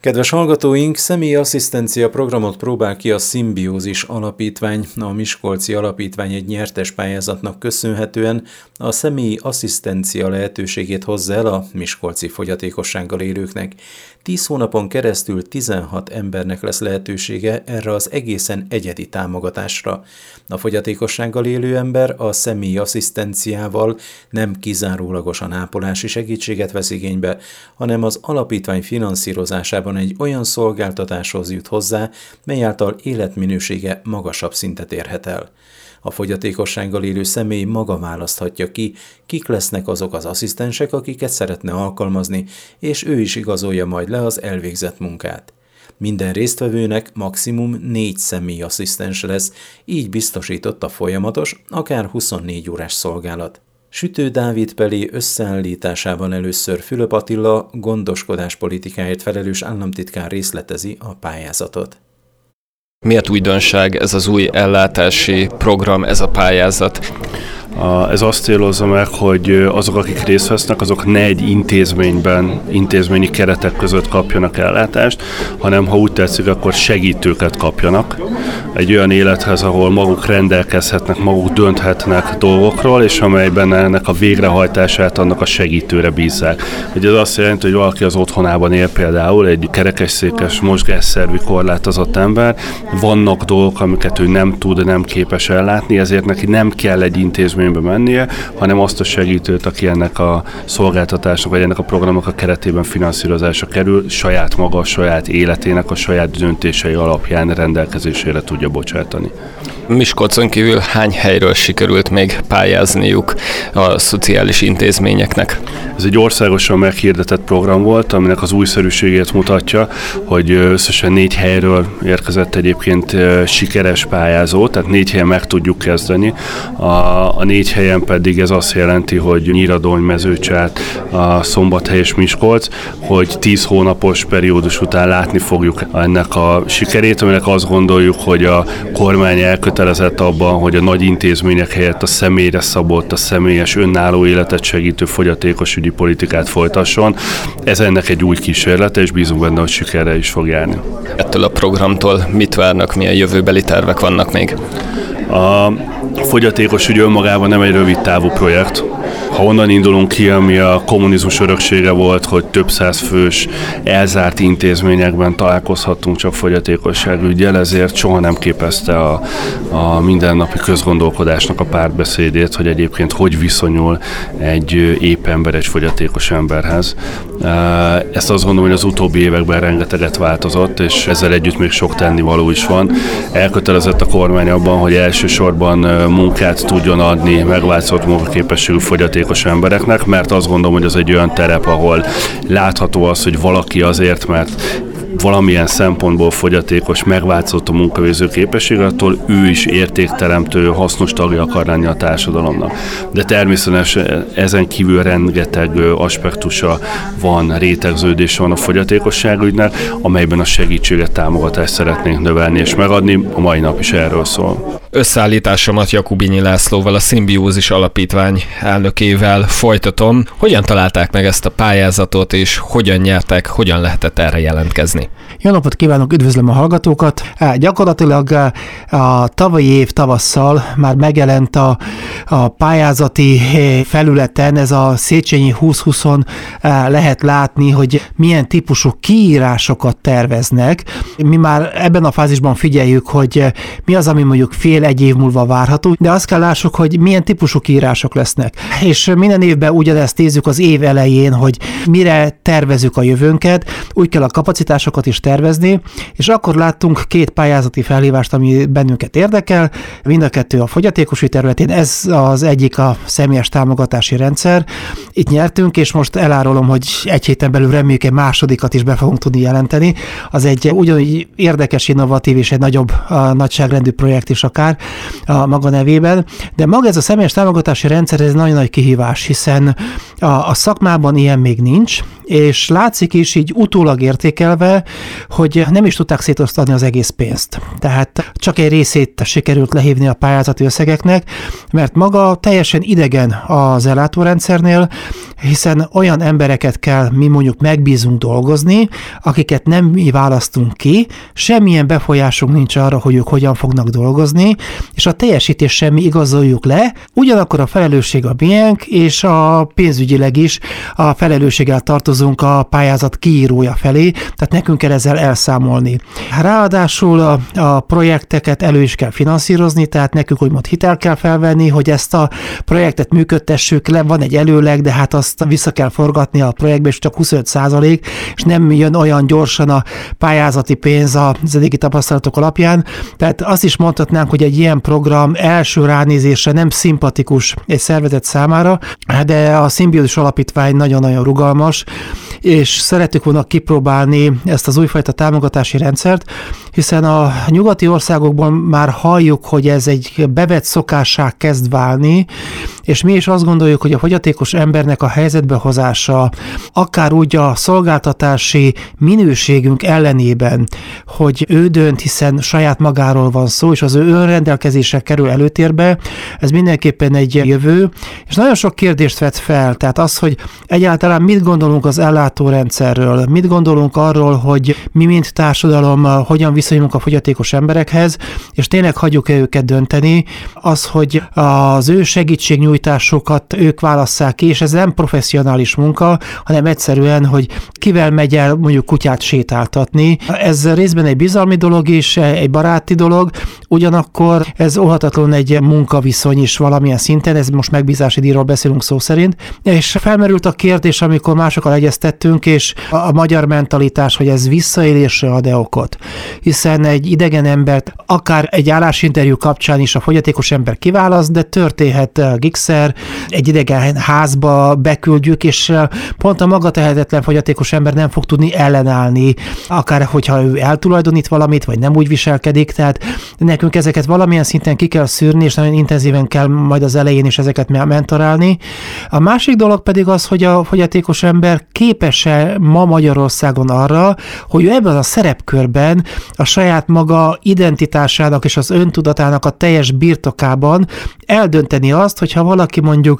Kedves hallgatóink, személyi asszisztencia programot próbál ki a Symbiózis Alapítvány. A Miskolci Alapítvány egy nyertes pályázatnak köszönhetően a személyi asszisztencia lehetőségét hozza el a miskolci fogyatékossággal élőknek. 10 hónapon keresztül 16 embernek lesz lehetősége erre az egészen egyedi támogatásra. A fogyatékossággal élő ember a személyi asszisztenciával nem kizárólagosan ápolási segítséget vesz igénybe, hanem az alapítvány finanszírozásában egy olyan szolgáltatáshoz jut hozzá, mely által életminősége magasabb szintet érhet el. A fogyatékossággal élő személy maga választhatja ki, kik lesznek azok az asszisztensek, akiket szeretne alkalmazni, és ő is igazolja majd le az elvégzett munkát. Minden résztvevőnek maximum 4 személyi asszisztens lesz, így biztosított a folyamatos, akár 24 órás szolgálat. Sütő Dávid Pelé összeállításában először Fülöp Attila gondoskodás politikáért felelős államtitkár részletezi a pályázatot. Miért újdonság ez az új ellátási program, ez a pályázat? Ez azt célozza meg, hogy azok, akik részt vesznek, azok ne egy intézményi keretek között kapjanak ellátást, hanem ha úgy tetszik, akkor segítőket kapjanak. Egy olyan élethez, ahol maguk rendelkezhetnek, maguk dönthetnek dolgokról, és amelyben ennek a végrehajtását annak a segítőre bízzák. Ugye ez azt jelenti, hogy valaki az otthonában él például, egy kerekesszékes, mozgásszervi korlátozott ember, vannak dolgok, amiket ő nem tud, nem képes ellátni, ezért neki nem kell egy intézménybe mennie, hanem azt a segítőt, aki ennek a szolgáltatásnak, vagy ennek a programnak a keretében finanszírozásra kerül, saját maga, a saját életének, a saját döntései alapján rendelkezésére tudja bocsátani. Miskolcon kívül hány helyről sikerült még pályázniuk a szociális intézményeknek? Ez egy országosan meghirdetett program volt, aminek az újszerűségét mutatja, hogy összesen 4 helyről érkezett egyébként sikeres pályázó, tehát 4 helyen meg tudjuk kezdeni. A 4 helyen pedig ez azt jelenti, hogy Nyíradony, Mezőcsát, a Szombathely és Miskolc, hogy 10 hónapos periódus után látni fogjuk ennek a sikerét, aminek azt gondoljuk, hogy a kormány elkötelezett abban, hogy a nagy intézmények helyett a személyre szabott, a személyes önálló életet segítő fogyatékosügyi politikát folytasson. Ez ennek egy új kísérlete, és bízunk benne, hogy sikerre is fog járni. Ettől a programtól mit várnak, milyen jövőbeli tervek vannak még? A fogyatékosügy önmagában nem egy rövid távú projekt. Ha onnan indulunk ki, ami a kommunizmus öröksége volt, hogy több száz fős elzárt intézményekben találkozhattunk csak fogyatékosságüggyel, ezért soha nem képezte a mindennapi közgondolkodásnak a párbeszédét, hogy egyébként hogy viszonyul egy épp ember egy fogyatékos emberhez. Ezt azt gondolom, hogy az utóbbi években rengeteget változott, és ezzel együtt még sok tennivaló is van. Elkötelezett a kormány abban, hogy elsősorban munkát tudjon adni megváltozott munkaképességű fogyatékos embereknek, mert azt gondolom, hogy az egy olyan terep, ahol látható az, hogy valaki azért, mert valamilyen szempontból fogyatékos, megváltozott a munkavégző képessége, attól ő is értékteremtő, hasznos tagja akar lenni a társadalomnak. De természetesen ezen kívül rengeteg aspektusa van, rétegződése van a fogyatékosságügynek, amelyben a segítséget, támogatást szeretnénk növelni és megadni. A mai nap is erről szól. Összeállításomat Jakubinyi Lászlóval, a Symbiózis Alapítvány elnökével folytatom. Hogyan találták meg ezt a pályázatot, és hogyan nyertek, hogyan lehetett erre jelentkezni? Jó napot kívánok, üdvözlöm a hallgatókat! Gyakorlatilag a tavalyi év tavasszal már megjelent a pályázati felületen, ez a Széchenyi 2020-on lehet látni, hogy milyen típusú kiírásokat terveznek. Mi már ebben a fázisban figyeljük, hogy mi az, ami mondjuk fél-egy év múlva várható, de azt kell lássuk, hogy milyen típusú kiírások lesznek. És minden évben ugyanezt nézzük az év elején, hogy mire tervezzük a jövőnket, úgy kell a kapacitásokat is tervezni, és akkor láttunk 2 pályázati felhívást, ami bennünket érdekel, mind a 2 a fogyatékosügy területén, ez az egyik a személyes támogatási rendszer. Itt nyertünk, és most elárulom, hogy egy héten belül reméljük egy másodikat is be fogunk tudni jelenteni. Az egy ugyanúgy érdekes, innovatív és egy nagyobb nagyságrendű projekt is akár. már a maga nevében, de maga ez a személyes támogatási rendszer, ez nagyon nagy kihívás, hiszen a szakmában ilyen még nincs, és látszik is így utólag értékelve, hogy nem is tudták szétosztani az egész pénzt. Tehát csak egy részét sikerült lehívni a pályázati összegeknek, mert maga teljesen idegen az ellátórendszernél, hiszen olyan embereket kell mi mondjuk megbízunk dolgozni, akiket nem mi választunk ki, semmilyen befolyásunk nincs arra, hogy ők hogyan fognak dolgozni, és a teljesítés semmi igazoljuk le, ugyanakkor a felelősség a miénk, és a pénzügyileg is a felelősséggel tartozunk a pályázat kiírója felé, tehát nekünk kell ezzel elszámolni. Ráadásul a projekteket elő is kell finanszírozni, tehát nekünk úgymond hitel kell felvenni, hogy ezt a projektet működtessük le, van egy előleg, de hát azt vissza kell forgatni a projektbe, és csak 25%, és nem jön olyan gyorsan a pályázati pénz az eddigi tapasztalatok alapján. Tehát azt is mondhatnánk, hogy egy ilyen program első ránézésre nem szimpatikus egy szervezet számára, de a Szimbiózis Alapítvány nagyon-nagyon rugalmas, és szerettük volna kipróbálni ezt az újfajta támogatási rendszert, hiszen a nyugati országokból már halljuk, hogy ez egy bevett szokássá kezd válni, és mi is azt gondoljuk, hogy a fogyatékos embernek a helyzetbe hozása, akár úgy a szolgáltatási minőségünk ellenében, hogy ő dönt, hiszen saját magáról van szó, és az ő önrendelkezése kerül előtérbe, ez mindenképpen egy jövő, és nagyon sok kérdést vet fel, tehát az, hogy egyáltalán mit gondolunk az ellátórendszerről, mit gondolunk arról, hogy mi mint társadalom hogyan viszonyulunk a fogyatékos emberekhez, és tényleg hagyjuk-e őket dönteni, az, hogy az ő segítségnyújtásokat ők válasszák ki, és ez nem professzionális munka, hanem egyszerűen, hogy kivel megy el mondjuk kutyát sétáltatni. Ez részben egy bizalmi dolog is, egy baráti dolog, ugyanakkor ez óhatatlan egy munkaviszony is valamilyen szinten, ez most megbízási díjról beszélünk szó szerint, és felmerült a kérdés, amikor másokkal egyeztettünk, és a magyar mentalitás, hogy ez visszaélésre ad-e okot. Hiszen egy idegen embert akár egy állásinterjú kapcsán is a fogyatékos ember kiválaszt, de történhet gigszer, egy idegen házba beküldjük, és pont a magatehetetlen fogyatékos ember nem fog tudni ellenállni, akár hogyha ő eltulajdonít valamit, vagy nem úgy viselkedik, tehát nekünk ezeket valamilyen szinten ki kell szűrni, és nagyon intenzíven kell majd az elején is ezeket mentorálni. A másik dolog pedig az, hogy a fogyatékos ember képes-e ma Magyarországon arra, hogy ő ebben a szerepkörben a saját maga identitásának és az öntudatának a teljes birtokában eldönteni azt, hogyha valaki mondjuk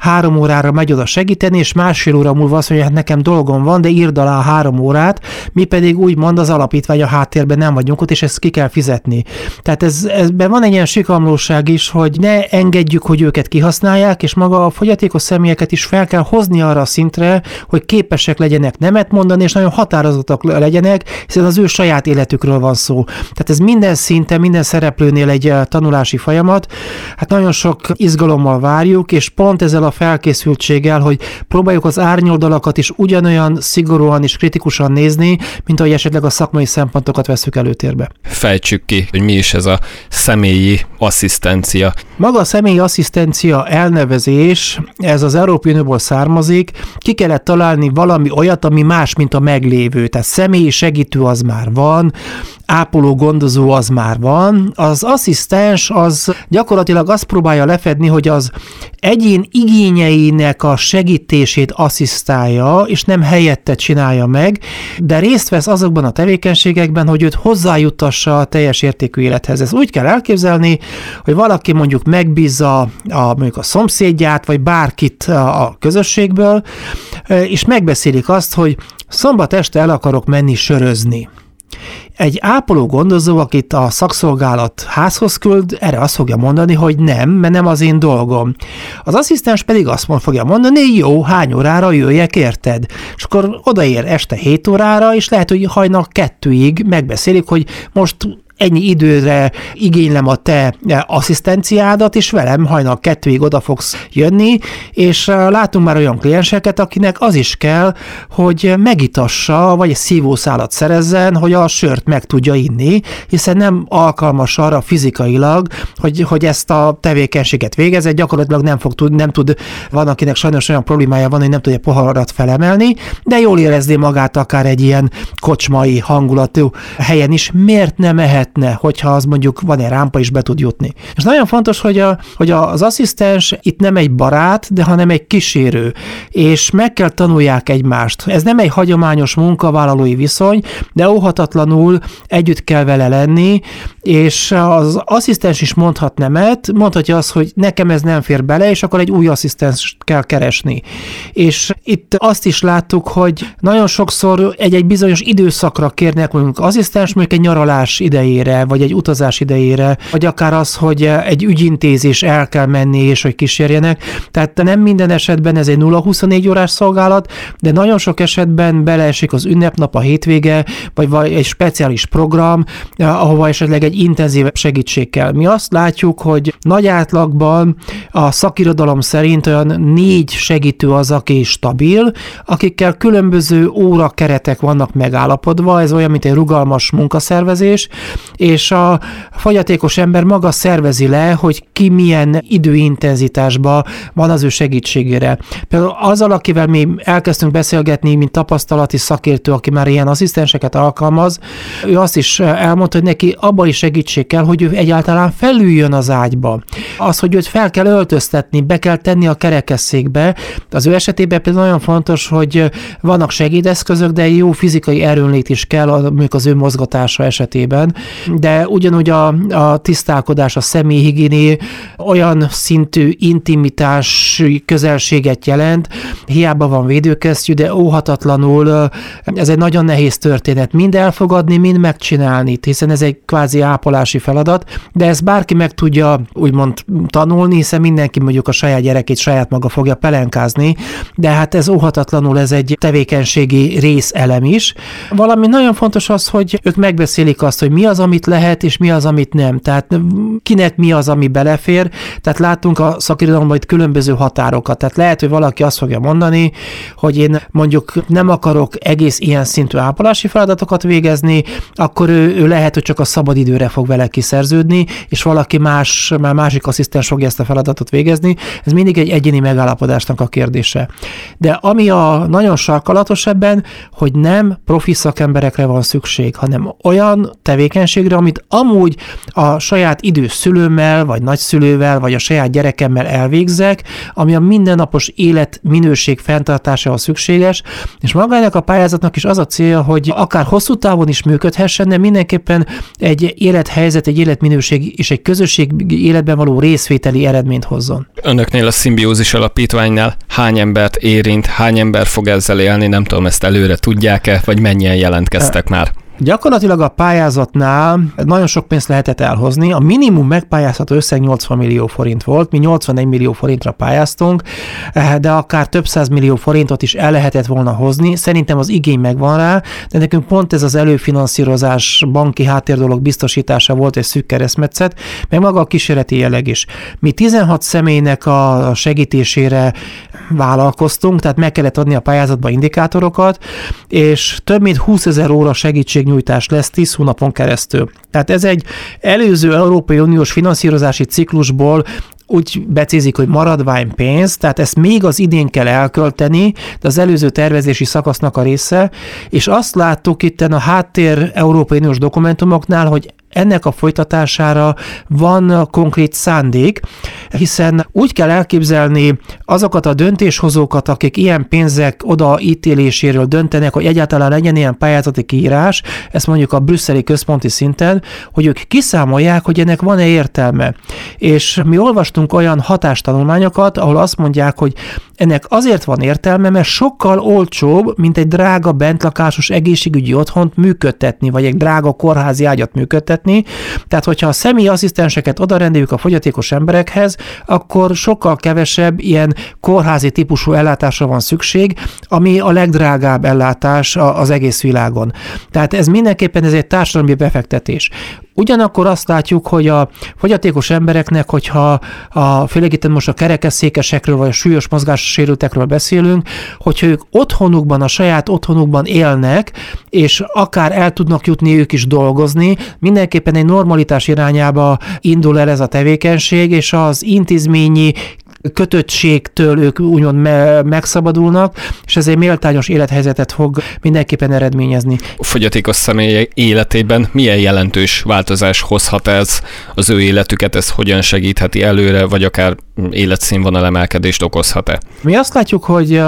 3 órára megy oda segíteni, és másfél óra múlva azt mondja, hát nekem dolgom van, de írd alá 3 órát, mi pedig úgymond az alapítvány a háttérben nem vagyunk ott, és ezt ki kell fizetni. Tehát ezben van egy ilyen sikamlóság is, hogy ne engedjük, hogy őket kihasználják, és maga a fogyatékos személyeket is fel kell hozni arra a szintre, hogy képesek legyenek nemet mondani, és nagyon határozottak legyenek, hiszen az ő saját életükről van szó. Tehát ez minden szinten, minden szereplőnél egy tanulási folyamat. Hát nagyon sok izgalommal várjuk, és pont ezzel a felkészültséggel, hogy próbáljuk az árnyoldalakat is ugyanolyan szigorúan és kritikusan nézni, mint ahogy esetleg a szakmai szempontokat vesszük előtérbe. Fejtsük ki, hogy mi is ez a személyi asszisztencia. Maga a személyi asszisztencia elnevezés, ez az Európai Unióból származik, ki kellett találni valami olyat, ami más, mint a meglévő. Tehát személyi segítő az már van, ápoló gondozó az már van. Az asszisztens az gyakorlatilag azt próbálja lefedni, hogy az egyén igényeinek a segítését asszisztálja, és nem helyette csinálja meg, de részt vesz azokban a tevékenységekben, hogy őt hozzájuttassa a teljes értékű élethez. Ez úgy kell elképzelni, hogy valaki mondjuk megbízza mondjuk a szomszédját, vagy bárkit a közösségből, és megbeszélik azt, hogy szombat este el akarok menni sörözni. Egy ápoló gondozó, akit a szakszolgálat házhoz küld, erre azt fogja mondani, hogy nem, mert nem az én dolgom. Az asszisztens pedig azt fogja mondani, jó, hány órára jöjjek, érted? És akkor odaér este 7 órára, és lehet, hogy hajnal 2-ig megbeszélik, hogy most ennyi időre igénylem a te asszisztenciádat, és velem hajnal 2-ig oda fogsz jönni, és látunk már olyan klienseket, akinek az is kell, hogy megitassa, vagy egy szívószálat szerezzen, hogy a sört meg tudja inni, hiszen nem alkalmas arra fizikailag, hogy ezt a tevékenységet végezze, gyakorlatilag nem tud, van akinek sajnos olyan problémája van, hogy nem tudja poharat felemelni, de jól érezni magát akár egy ilyen kocsmai hangulatú helyen is. Miért nem mehet jöhetne, hogyha az mondjuk van egy rámpa is be tud jutni. És nagyon fontos, hogy az asszisztens itt nem egy barát, de hanem egy kísérő, és meg kell tanulják egymást. Ez nem egy hagyományos munkavállalói viszony, de óhatatlanul együtt kell vele lenni, és az asszisztens is mondhat nemet, mondhatja azt, hogy nekem ez nem fér bele, és akkor egy új asszisztenst kell keresni. És itt azt is láttuk, hogy nagyon sokszor egy bizonyos időszakra kérnek mondjuk asszisztens, mondjuk egy nyaralás idejére, vagy egy utazás idejére, vagy akár az, hogy egy ügyintézés el kell menni, és hogy kísérjenek. Tehát nem minden esetben ez egy 0-24 órás szolgálat, de nagyon sok esetben beleesik az ünnepnap, a hétvége, vagy egy speciális program, ahova esetleg egy intenzív segítség kell. Mi azt látjuk, hogy nagy átlagban a szakirodalom szerint olyan 4 segítő az, aki stabil, akikkel különböző órakeretek vannak megállapodva, ez olyan, mint egy rugalmas munkaszervezés, és a fogyatékos ember maga szervezi le, hogy ki milyen időintenzitásban van az ő segítségére. Például azzal, akivel mi elkezdtünk beszélgetni, mint tapasztalati szakértő, aki már ilyen asszisztenseket alkalmaz, ő azt is elmondta, hogy neki abban is segítség kell, hogy ő egyáltalán felüljön az ágyba. Az, hogy őt fel kell öltöztetni, be kell tenni a kerekesszékbe. Az ő esetében például nagyon fontos, hogy vannak segédeszközök, de jó fizikai erőnlét is kell mondjuk az ő mozgatása esetében. De ugyanúgy a tisztálkodás, a személyhigiéné olyan szintű intimitás közelséget jelent, hiába van védőkesztyű, de óhatatlanul ez egy nagyon nehéz történet. Mind elfogadni, mind megcsinálni, hiszen ez egy kvázi ápolási feladat, de ezt bárki meg tudja úgymond tanulni, hiszen mindenki mondjuk a saját gyerekét saját maga fogja pelenkázni, de hát ez óhatatlanul ez egy tevékenységi részelem is. Valami nagyon fontos az, hogy ők megbeszélik azt, hogy mi az, amit lehet, és mi az, amit nem. Tehát kinek mi az, ami belefér. Tehát látunk a szakirodalomban itt különböző határokat. Tehát lehet, hogy valaki azt fogja mondani, hogy én mondjuk nem akarok egész ilyen szintű ápolási feladatokat végezni, akkor ő lehet, hogy csak a szabadidőre fog vele kiszerződni, és valaki másik asszisztens fogja ezt a feladatot végezni. Ez mindig egy egyéni megállapodásnak a kérdése. De ami a nagyon sarkalatos ebben, hogy nem profi szakemberekre van szükség, hanem olyan tevékenységre, amit amúgy a saját idős szülőmmel, vagy nagyszülővel, vagy a saját gyerekemmel elvégzek, ami a mindennapos életminőség fenntartásához szükséges, és magának a pályázatnak is az a célja, hogy akár hosszú távon is működhessen, de mindenképpen egy élethelyzet, egy életminőség és egy közösségi életben való részvételi eredményt hozzon. Önöknél a Szimbiózis Alapítványnál hány embert érint, hány ember fog ezzel élni, nem tudom, ezt előre tudják-e, vagy mennyien jelentkeztek már? Gyakorlatilag a pályázatnál nagyon sok pénzt lehetett elhozni. A minimum megpályázható összeg 80 millió forint volt, mi 81 millió forintra pályáztunk, de akár több 100 millió forintot is el lehetett volna hozni. Szerintem az igény megvan rá, de nekünk pont ez az előfinanszírozás, banki háttérdolog biztosítása volt egy szűk keresztmetszet, meg maga a kísérleti jelleg is. Mi 16 személynek a segítésére vállalkoztunk, tehát meg kellett adni a pályázatba indikátorokat, és több mint 20 000 óra segítségnyújtás lesz 10 hónapon keresztül. Tehát ez egy előző Európai Uniós finanszírozási ciklusból úgy becézik, hogy maradványpénz, tehát ezt még az idén kell elkölteni, de az előző tervezési szakasznak a része, és azt láttuk itten a háttér Európai Uniós dokumentumoknál, hogy ennek a folytatására van konkrét szándék, hiszen úgy kell elképzelni azokat a döntéshozókat, akik ilyen pénzek odaítéléséről döntenek, hogy egyáltalán legyen ilyen pályázati kiírás, ezt mondjuk a brüsszeli központi szinten, hogy ők kiszámolják, hogy ennek van-e értelme. És mi olvastunk olyan hatástanulmányokat, ahol azt mondják, hogy ennek azért van értelme, mert sokkal olcsóbb, mint egy drága bentlakásos egészségügyi otthont működtetni, vagy egy drága kórházi ágyat működtetni. Tehát, hogyha a személyi asszisztenseket odarendeljük a fogyatékos emberekhez, akkor sokkal kevesebb ilyen kórházi típusú ellátásra van szükség, ami a legdrágább ellátás az egész világon. Tehát ez mindenképpen ez egy társadalmi befektetés. Ugyanakkor azt látjuk, hogy a fogyatékos embereknek, hogyha főleg itt most a kerekesszékesekről vagy a súlyos mozgássérültekről beszélünk, hogyha ők otthonukban, a saját otthonukban élnek, és akár el tudnak jutni ők is dolgozni, mindenképpen egy normalitás irányába indul el ez a tevékenység, és az intézményi kötöttségtől ők úgymond megszabadulnak, és ezért méltányos élethelyzetet fog mindenképpen eredményezni. A fogyatékos személyek életében milyen jelentős változás hozhat ez az ő életüket, ez hogyan segítheti előre, vagy akár életszínvonal emelkedést okozhat-e? Mi azt látjuk, hogy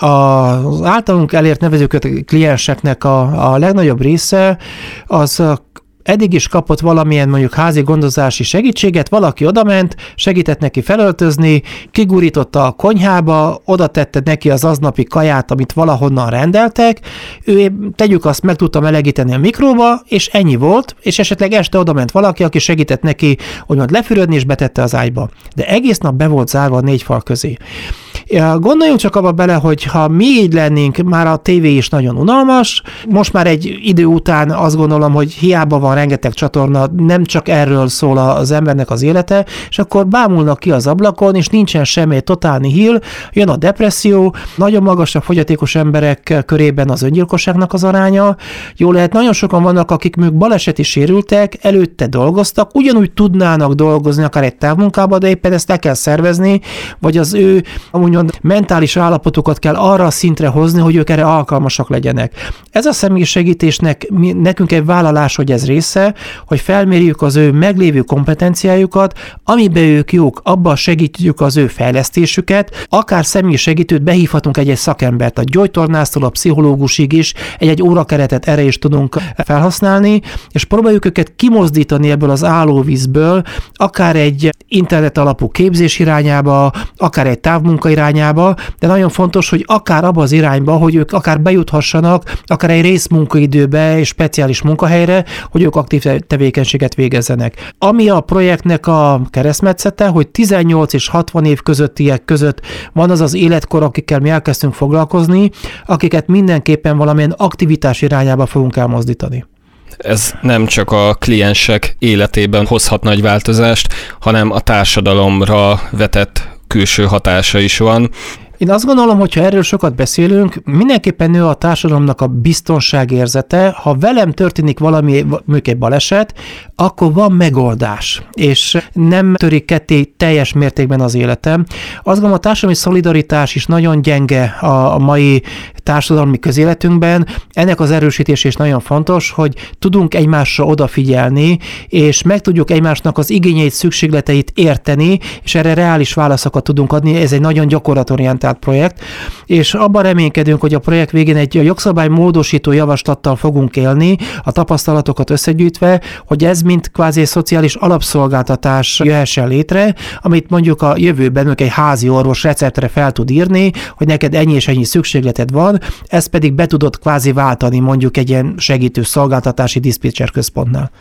az általunk elért klienseknek a legnagyobb része az eddig is kapott valamilyen mondjuk házi gondozási segítséget, valaki odament, segített neki felöltözni, kigurította a konyhába, oda tette neki az aznapi kaját, amit valahonnan rendeltek, ő tegyük azt, meg tudta melegíteni a mikróba, és ennyi volt, és esetleg este odament valaki, aki segített neki, úgymond lefürödni, és betette az ágyba. De egész nap be volt zárva a 4 fal közé. Gondoljunk csak abba bele, hogy ha mi így lennénk, már a tévé is nagyon unalmas, most már egy idő után azt gondolom, hogy hiába van rengeteg csatorna, nem csak erről szól az embernek az élete, és akkor bámulnak ki az ablakon, és nincsen semmi, totál nihil, jön a depresszió, nagyon magas a fogyatékos emberek körében az öngyilkosságnak az aránya, jól lehet, nagyon sokan vannak, akik még baleseti sérültek, előtte dolgoztak, ugyanúgy tudnának dolgozni akár egy távmunkában, de éppen ezt el kell szervezni, vagy az ő úgymond mentális állapotokat kell arra a szintre hozni, hogy ők erre alkalmasak legyenek. Ez a személyisegítésnek nekünk egy vállalás, hogy ez része, hogy felmérjük az ő meglévő kompetenciájukat, amiben ők jók, abban segítjük az ő fejlesztésüket, akár személyisegítőt behívhatunk egy szakembert, a gyógytornásztól a pszichológusig is, egy órakeretet erre is tudunk felhasználni, és próbáljuk őket kimozdítani ebből az állóvízből, akár egy internet alapú képzés irányába, akár egy távmunka irányába, de nagyon fontos, hogy akár abba az irányba, hogy ők akár bejuthassanak, akár egy részmunkaidőbe és speciális munkahelyre, hogy ők aktív tevékenységet végezzenek. Ami a projektnek a keresztmetszete, hogy 18 és 60 év közöttiek között van az az életkor, akikkel mi elkezdtünk foglalkozni, akiket mindenképpen valamilyen aktivitás irányába fogunk elmozdítani. Ez nem csak a kliensek életében hozhat nagy változást, hanem a társadalomra vetett külső hatása is van. Én azt gondolom, hogy ha erről sokat beszélünk, mindenképpen nő a társadalomnak a biztonságérzete. Ha velem történik valami, mondjuk egy baleset, akkor van megoldás, és nem törik ketté teljes mértékben az életem. Azt gondolom, a társadalmi szolidaritás is nagyon gyenge a mai társadalmi közéletünkben. Ennek az erősítés is nagyon fontos, hogy tudunk egymásra odafigyelni, és meg tudjuk egymásnak az igényeit, szükségleteit érteni, és erre reális válaszokat tudunk adni. Ez egy nagyon gyakorlatorientált projekt, és abban reménykedünk, hogy a projekt végén egy jogszabály módosító javaslattal fogunk élni, a tapasztalatokat összegyűjtve, hogy ez mint kvázi szociális alapszolgáltatás jöhessen létre, amit mondjuk a jövőben egy házi orvos receptre fel tud írni, hogy neked ennyi és ennyi szükségleted van, ezt pedig be tudod kvázi váltani mondjuk egy ilyen segítő szolgáltatási diszpécser központnál.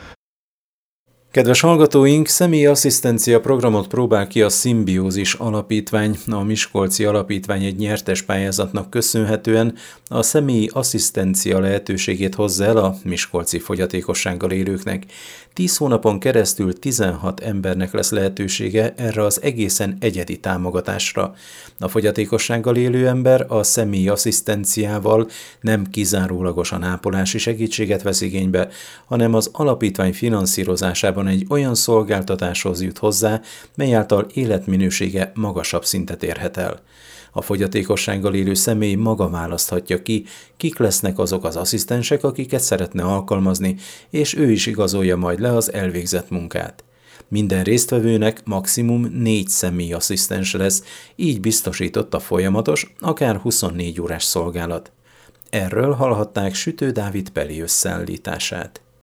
Kedves hallgatóink, személyi asszisztencia programot próbál ki a Szimbiózis Alapítvány. A Miskolci Alapítvány egy nyertes pályázatnak köszönhetően a személyi asszisztencia lehetőségét hozza el a miskolci fogyatékossággal élőknek. 10 hónapon keresztül 16 embernek lesz lehetősége erre az egészen egyedi támogatásra. A fogyatékossággal élő ember a személyi asszisztenciával nem kizárólagosan ápolási segítséget vesz igénybe, hanem az alapítvány finanszírozásában egy olyan szolgáltatáshoz jut hozzá, mely által életminősége magasabb szintet érhet el. A fogyatékossággal élő személy maga választhatja ki, kik lesznek azok az asszisztensek, akiket szeretne alkalmazni, és ő is igazolja majd le az elvégzett munkát. Minden résztvevőnek maximum 4 személyasszisztens lesz, így biztosított a folyamatos, akár 24 órás szolgálat. Erről hallhatták Sütő Dávid Peli összeállítását.